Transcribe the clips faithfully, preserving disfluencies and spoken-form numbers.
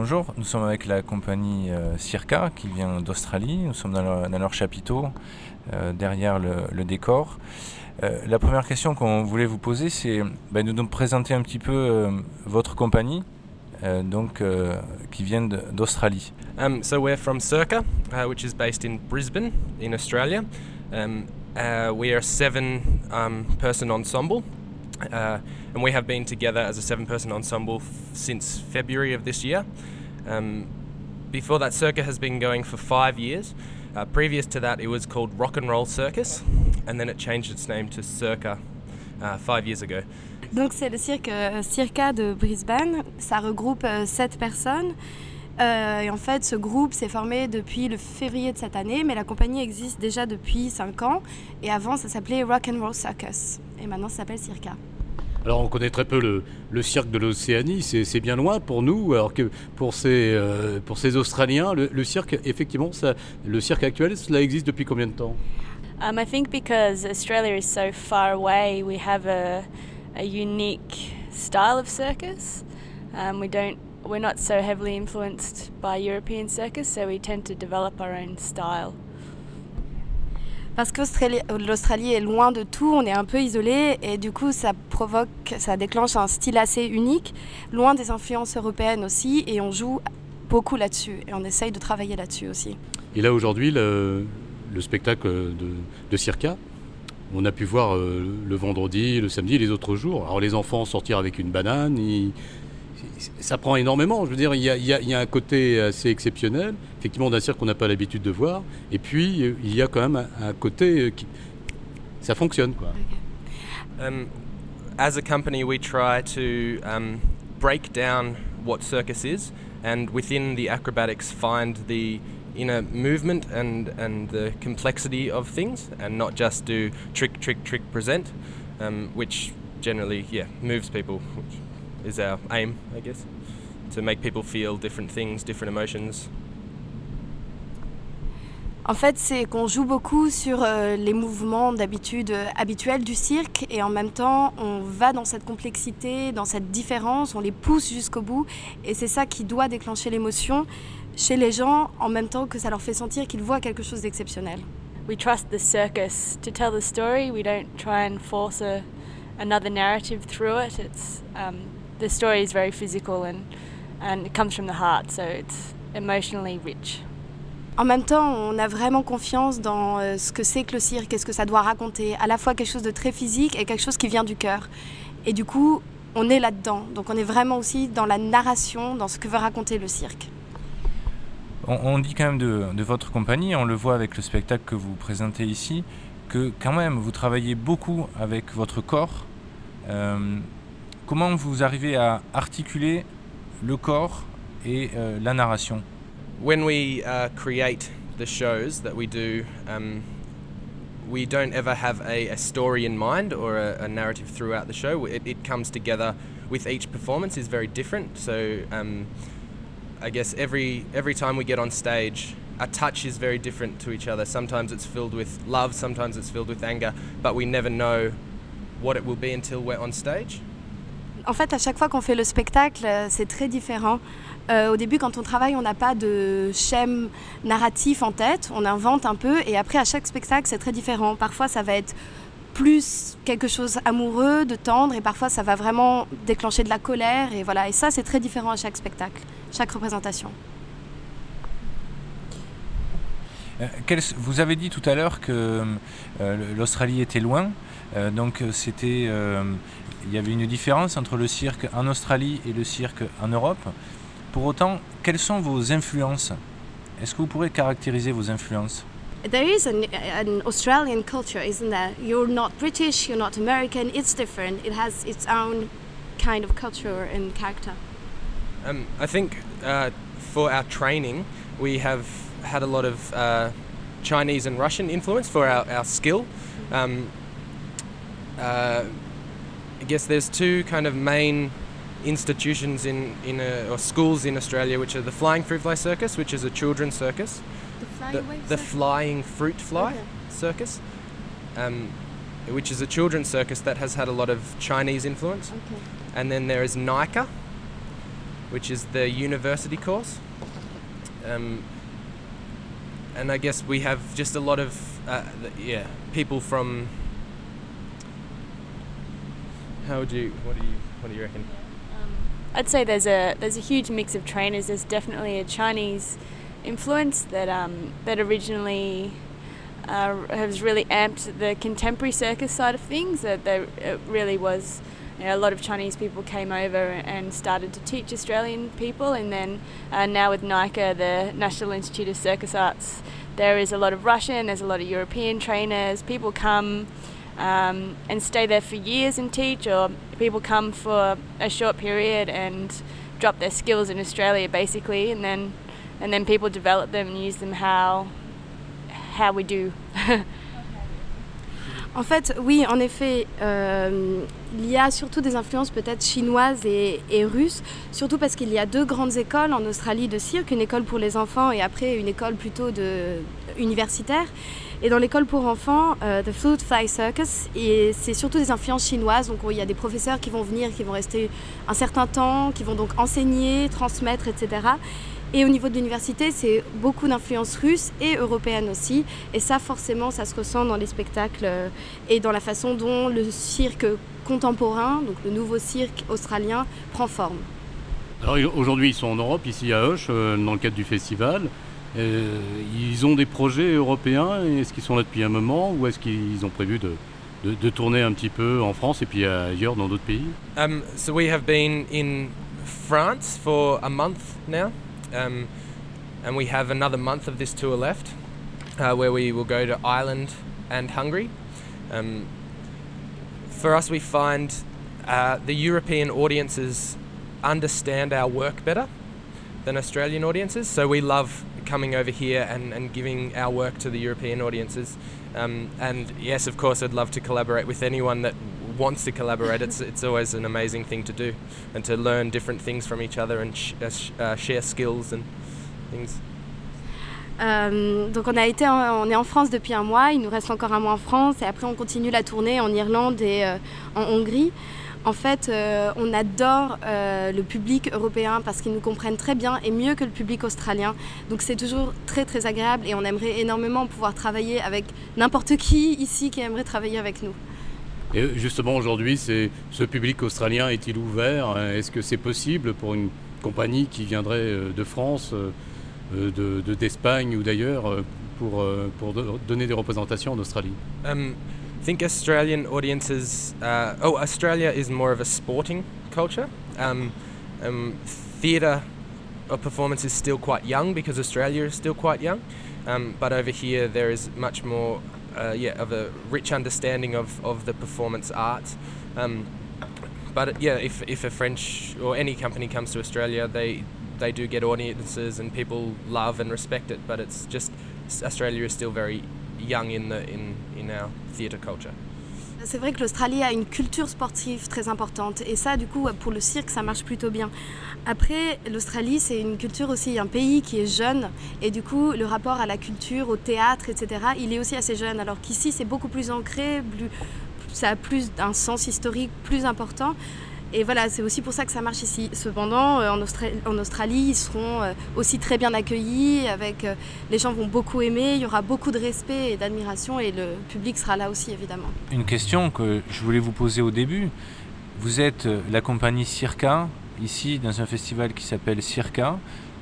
Bonjour, nous sommes avec la compagnie euh, Circa qui vient d'Australie. Nous sommes dans leur, dans leur chapiteau, euh, derrière le, le décor. Euh, la première question qu'on voulait vous poser, c'est ben, de nous présenter un petit peu euh, votre compagnie, euh, donc, euh, qui vient de, d'Australie. Um, so we're from Circa, uh, which is based in Brisbane, in Australia. Um, uh, we are a seven-person um, ensemble, uh, and we have been together as a seven-person ensemble f- since February of this year. Um, before that, Circa has been going for five years. Uh, previous to that, it was called Rock and Roll Circus, and then it changed its name to Circa uh, five years ago. Donc c'est le cirque euh, Circa de Brisbane, ça regroupe euh, sept personnes. Euh, et en fait, ce groupe s'est formé depuis le février de cette année, mais la compagnie existe déjà depuis cinq ans. Et avant, ça s'appelait Rock and Roll Circus. Et maintenant, ça s'appelle Circa. Alors on connaît très peu le, le cirque de l'Océanie, c'est, c'est bien loin pour nous, alors que pour ces, euh, pour ces Australiens, le, le cirque, effectivement, ça, le cirque actuel, cela existe depuis combien de temps ? Um, I think because Australia is so far away, we have a, a unique style of circus. Um, we don't, we're not so heavily influenced by European circus, so we tend to develop our own style. Parce que l'Australie est loin de tout, on est un peu isolé et du coup ça provoque, ça déclenche un style assez unique, loin des influences européennes aussi, et on joue beaucoup là-dessus et on essaye de travailler là-dessus aussi. Et là aujourd'hui, le, le spectacle de, de Circa, on a pu voir euh, le vendredi, le samedi, les autres jours. Alors les enfants sortir avec une banane, ils, ça prend énormément. Je veux dire, il y a, il y a, il y a un côté assez exceptionnel, effectivement, d'un cirque qu'on n'a pas l'habitude de voir. Et puis, il y a quand même un, un côté qui... Ça fonctionne, quoi. Okay. Um, as a company, we try to um, break down what circus is, and within the acrobatics find the inner movement and, and the complexity of things, and not just do trick, trick, trick, present, um, which generally, yeah, moves people, which is our aim, I guess, to make people feel different things, different emotions. En fait, c'est qu'on joue beaucoup sur euh, les mouvements d'habitude euh, habituels du cirque et en même temps, on va dans cette complexité, dans cette différence, on les pousse jusqu'au bout et c'est ça qui doit déclencher l'émotion chez les gens en même temps que ça leur fait sentir qu'ils voient quelque chose d'exceptionnel. We trust the circus to tell the story. We don't try and force a, another narrative through it. It's um, the story is very physical and, and it comes from the heart, so it's emotionally rich. En même temps, on a vraiment confiance dans euh, ce que c'est que le cirque et ce que ça doit raconter. À la fois quelque chose de très physique et quelque chose qui vient du cœur. Et du coup, on est là-dedans. Donc on est vraiment aussi dans la narration, dans ce que veut raconter le cirque. On, on dit quand même de, de votre compagnie, on le voit avec le spectacle que vous présentez ici, que quand même vous travaillez beaucoup avec votre corps. Euh, comment vous arrivez à articuler le corps et euh, la narration ? When we uh, create the shows that we do, um, we don't ever have a, a story in mind or a, a narrative throughout the show. It, it comes together with each performance is very different. So um, I guess every every time we get on stage, our touch is very different to each other. Sometimes it's filled with love, sometimes it's filled with anger, but we never know what it will be until we're on stage. En fait, à chaque fois qu'on fait le spectacle, c'est très différent. Euh, au début, quand on travaille, on n'a pas de schème narratif en tête, on invente un peu et après, à chaque spectacle, c'est très différent. Parfois, ça va être plus quelque chose amoureux, de tendre et parfois, ça va vraiment déclencher de la colère et voilà. Et ça, c'est très différent à chaque spectacle, chaque représentation. Euh, quel, vous avez dit tout à l'heure que euh, l'Australie était loin, euh, donc c'était, euh, il y avait une différence entre le cirque en Australie et le cirque en Europe. Pour autant, quelles sont vos influences ? Est-ce que vous pourrez caractériser vos influences ? There is an, an Australian culture, isn't there? You're not British, you're not American, it's different. It has its own kind of culture and character. Um, I think uh, for our training, we have had a lot of uh, Chinese and Russian influence for our, our skill. Um, uh, I guess there's two kind of main institutions in, in a, or schools in Australia, which are the Flying Fruit Fly Circus, which is a children's circus. The flying, the, the Flying Fruit Fly okay. Circus, um, which is a children's circus that has had a lot of Chinese influence. Okay. And then there is Nika, which is the university course. Um, and I guess we have just a lot of uh, yeah people from. How would you? What do you? What do you reckon? I'd say there's a there's a huge mix of trainers. There's definitely a Chinese influence that um, that originally uh, has really amped the contemporary circus side of things. That there it really was, you know, a lot of Chinese people came over and started to teach Australian people, and then uh, now with NICA, the National Institute of Circus Arts, there is a lot of Russian, there's a lot of European trainers. People come um, and stay there for years and teach, or people come for a short period and drop their skills in Australia basically, and then and then people develop them and use them how how we do. En fait, oui, en effet, euh, il y a surtout des influences peut-être chinoises et, et russes, surtout parce qu'il y a deux grandes écoles en Australie de cirque, une école pour les enfants et après une école plutôt de, universitaire. Et dans l'école pour enfants, euh, The Fruit Fly Circus, et c'est surtout des influences chinoises, donc il y a des professeurs qui vont venir, qui vont rester un certain temps, qui vont donc enseigner, transmettre, et cetera. Et au niveau de l'université, c'est beaucoup d'influences russes et européennes aussi. Et ça, forcément, ça se ressent dans les spectacles et dans la façon dont le cirque contemporain, donc le nouveau cirque australien, prend forme. Alors aujourd'hui, ils sont en Europe, ici à Auch, dans le cadre du festival. Euh, ils ont des projets européens. Est-ce qu'ils sont là depuis un moment ou est-ce qu'ils ont prévu de, de, de tourner un petit peu en France et puis ailleurs dans d'autres pays? Um, so we have been in France for a month now. Um, and we have another month of this tour left, uh, where we will go to Ireland and Hungary. Um, for us, we find uh, the European audiences understand our work better than Australian audiences, so we love coming over here and, and giving our work to the European audiences. Um, and yes, of course, I'd love to collaborate with anyone that wants to collaborate. It's it's always an amazing thing to do, and to learn different things from each other and sh- uh, sh- uh, share skills and things. Euh, donc on a été, en, on est en France depuis un mois. Il nous reste encore un mois en France et après on continue la tournée en Irlande et euh, en Hongrie. En fait, euh, on adore euh, le public européen parce qu'ils nous comprennent très bien et mieux que le public australien. Donc c'est toujours très très agréable et on aimerait énormément pouvoir travailler avec n'importe qui ici qui aimerait travailler avec nous. Et justement aujourd'hui, c'est, ce public australien est-il ouvert? Est-ce que c'est possible pour une compagnie qui viendrait de France, de, de, d'Espagne ou d'ailleurs pour, pour donner des représentations en Australie? Um, I think Australian audiences, uh, oh, Australia is more of a sporting culture. Um, um, theatre or performance is still quite young because Australia is still quite young. Um, but over here there is much more uh, yeah, of a rich understanding of, of the performance arts. Um, but yeah, if, if a French or any company comes to Australia, they they do get audiences and people love and respect it. But it's just, Australia is still very young in the in, in our theatre culture. C'est vrai que l'Australie a une culture sportive très importante et ça, du coup, pour le cirque, ça marche plutôt bien. Après, l'Australie, c'est une culture aussi, un pays qui est jeune et du coup, le rapport à la culture, au théâtre, et cetera, il est aussi assez jeune. Alors qu'ici, c'est beaucoup plus ancré, plus, ça a plus un sens historique plus important. Et voilà, c'est aussi pour ça que ça marche ici. Cependant, en, Austra- en Australie, ils seront aussi très bien accueillis, avec, les gens vont beaucoup aimer, il y aura beaucoup de respect et d'admiration et le public sera là aussi, évidemment. Une question que je voulais vous poser au début. Vous êtes la compagnie Circa, ici dans un festival qui s'appelle Circa.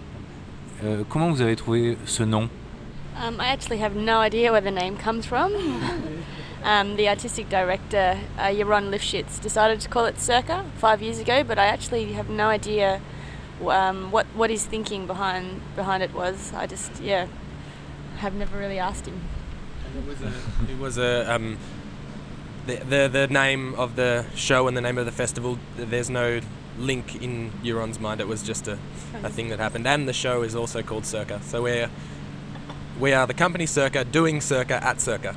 Euh, comment vous avez trouvé ce nom? Um, I actually have no idea where the name comes from. Um, the artistic director, uh, Yaron Lifshitz, decided to call it Circa five years ago, but I actually have no idea um, what what his thinking behind behind it was. I just, yeah, have never really asked him. It was a, it was a um, the, the the name of the show and the name of the festival. There's no link in Yaron's mind. It was just a, a thing that happened, and the show is also called Circa. So we're we are the company Circa doing Circa at Circa.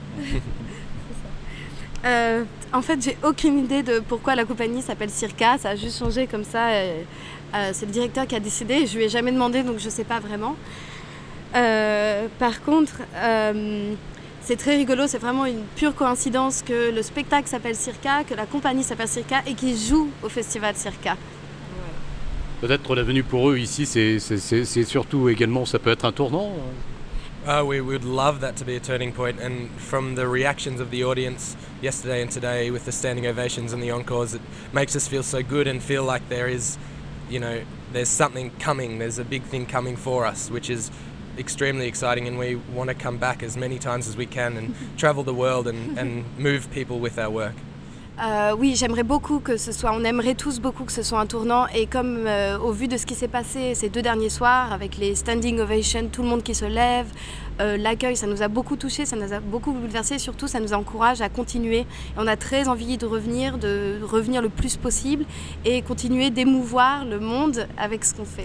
Euh, en fait, j'ai aucune idée de pourquoi la compagnie s'appelle Circa. Ça a juste changé comme ça. Euh, euh, c'est le directeur qui a décidé. Je lui ai jamais demandé, donc je sais pas vraiment. Euh, par contre, euh, c'est très rigolo. C'est vraiment une pure coïncidence que le spectacle s'appelle Circa, que la compagnie s'appelle Circa et qu'ils jouent au festival Circa. Peut-être la venue pour eux ici, c'est, c'est, c'est, c'est surtout également, ça peut être un tournant. Uh, we would love that to be a turning point, and from the reactions of the audience yesterday and today with the standing ovations and the encores, it makes us feel so good and feel like there is, you know, there's something coming, there's a big thing coming for us, which is extremely exciting, and we want to come back as many times as we can and travel the world and, and move people with our work. Euh, oui, j'aimerais beaucoup que ce soit, on aimerait tous beaucoup que ce soit un tournant, et comme euh, au vu de ce qui s'est passé ces deux derniers soirs avec les standing ovations, tout le monde qui se lève, euh, l'accueil, ça nous a beaucoup touché, ça nous a beaucoup bouleversé, surtout ça nous encourage à continuer. Et on a très envie de revenir, de revenir le plus possible et continuer d'émouvoir le monde avec ce qu'on fait.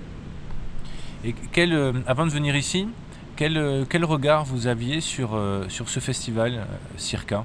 Et quel, euh, avant de venir ici, quel, euh, quel regard vous aviez sur, euh, sur ce festival euh, Circa?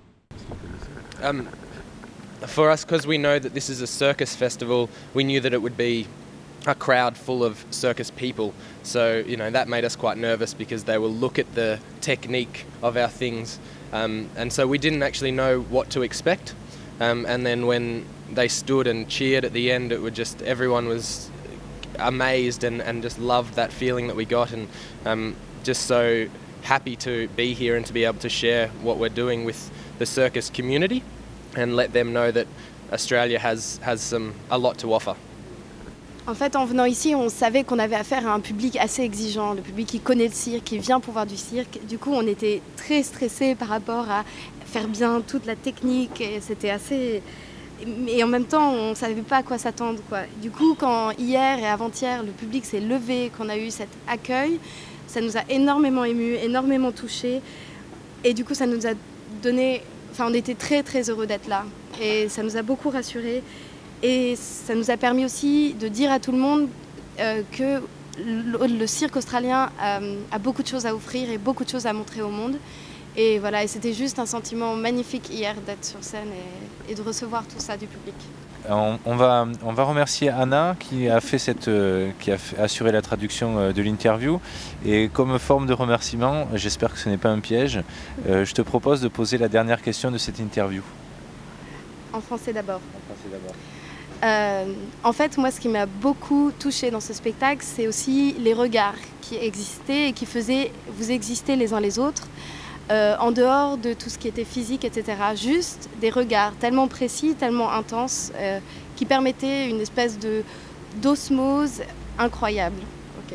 Um, for us, because we know that this is a circus festival, we knew that it would be a crowd full of circus people. So, you know, that made us quite nervous because they will look at the technique of our things. Um, and so we didn't actually know what to expect. Um, and then when they stood and cheered at the end, it would just, everyone was amazed and, and just loved that feeling that we got, and um, just so happy to be here and to be able to share what we're doing with the circus community and let them know that Australia has, has some, a lot to offer. En fait, en venant ici, on savait qu'on avait affaire à un public assez exigeant, le public qui connaît le cirque, qui vient pour voir du cirque. Du coup, on était très stressés par rapport à faire bien toute la technique, et c'était assez... Et en même temps, on ne savait pas à quoi s'attendre, quoi. Du coup, quand hier et avant-hier, le public s'est levé, qu'on a eu cet accueil, ça nous a énormément émus, énormément touchés. Et du coup, ça nous a donné... Enfin, on était très, très heureux d'être là. Et ça nous a beaucoup rassurés. Et ça nous a permis aussi de dire à tout le monde euh, que le, le cirque australien euh, a beaucoup de choses à offrir et beaucoup de choses à montrer au monde. Et voilà, et c'était juste un sentiment magnifique hier d'être sur scène et, et de recevoir tout ça du public. On, on, va, on va remercier Anna qui a, fait cette, euh, qui a fait, assuré la traduction euh, de l'interview. Et comme forme de remerciement, j'espère que ce n'est pas un piège, euh, je te propose de poser la dernière question de cette interview. En français d'abord. En français d'abord. Euh, en fait, moi, ce qui m'a beaucoup touchée dans ce spectacle, c'est aussi les regards qui existaient et qui faisaient vous exister les uns les autres, euh, en dehors de tout ce qui était physique, et cetera. Juste des regards tellement précis, tellement intenses, euh, qui permettaient une espèce de, d'osmose incroyable. Okay.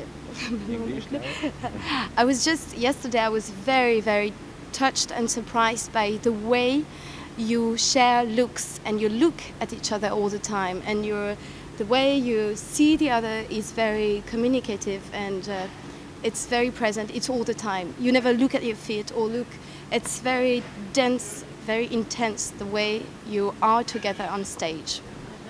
I was just, yesterday I was very, very touched and surprised by the way you share looks and you look at each other all the time, and you're, the way you see the other is very communicative, and uh, it's very present. It's all the time. You never look at your feet or look. It's very dense, very intense the way you are together on stage.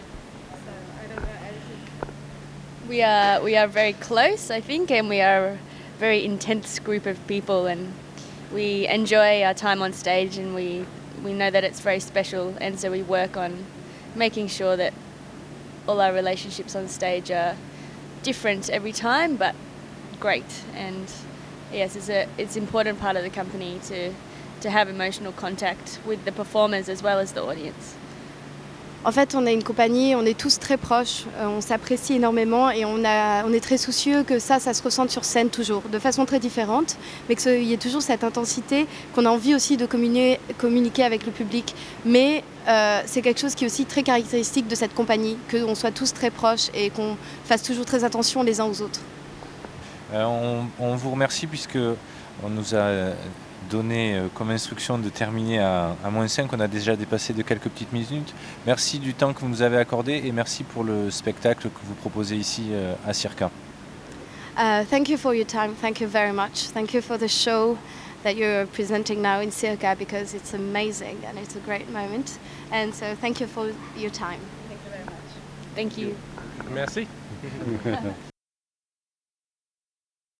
We are we are very close, I think, and we are a very intense group of people, and we enjoy our time on stage, and we we know that it's very special, and so we work on making sure that all our relationships on stage are different every time, but great. And yes, it's a it's an important part of the company to to have emotional contact with the performers as well as the audience. En fait, on est une compagnie, on est tous très proches, euh, on s'apprécie énormément, et on, a, on est très soucieux que ça, ça se ressente sur scène toujours, de façon très différente, mais qu'il y ait toujours cette intensité, qu'on a envie aussi de communiquer, communiquer avec le public. Mais euh, c'est quelque chose qui est aussi très caractéristique de cette compagnie, qu'on soit tous très proches et qu'on fasse toujours très attention les uns aux autres. Euh, on, on vous remercie puisque on nous a donné comme instruction de terminer à, à moins cinq. On a déjà dépassé de quelques petites minutes. Merci du temps que vous nous avez accordé et merci pour le spectacle que vous proposez ici euh, à Circa. Uh, thank you for your time. Thank you very much. Thank you for the show that you're presenting now in Circa, because it's amazing and it's a great moment. And so thank you for your time. Thank you very much. Thank you. Merci.